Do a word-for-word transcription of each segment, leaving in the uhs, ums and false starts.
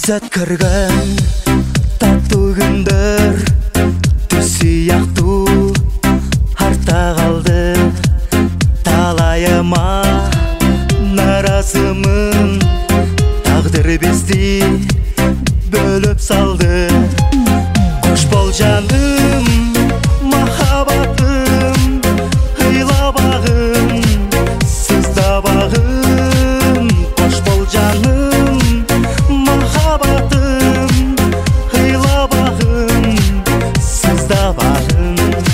Ләззат кірген тату күндер түс сияқту артта қалды. Талайыма наразымын, тағдыр бізді бөліп салды. Қош бол жаным, махаббатым, ыйла бағым, сызда бағым. Қош бол жаным, махаббатым, ыйла бағым, сызда бағым.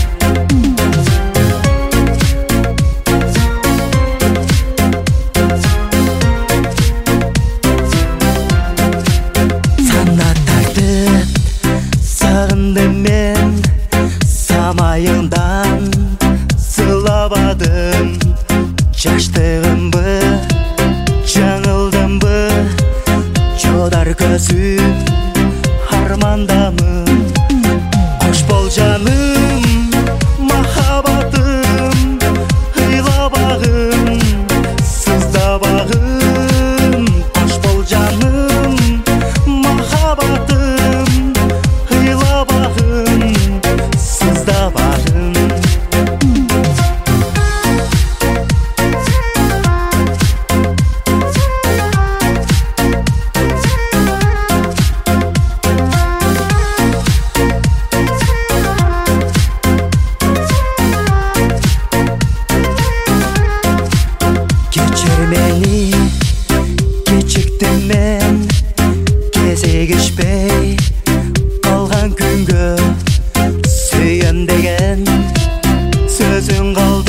Сағындым мен самайыңдан, сылабадым жаштығымбы, жаңылдымбы, жодар көзім армандамын. Қош бол жаным, махаббатым, ыйла бағым, сызда бағым. Қош бол жаным, махаббатым, ыйла бағым, сызда бағым. Кечір мені, кечіктім мен, кезегішпей қалған күнгі, сүйем деген сөзің қалды.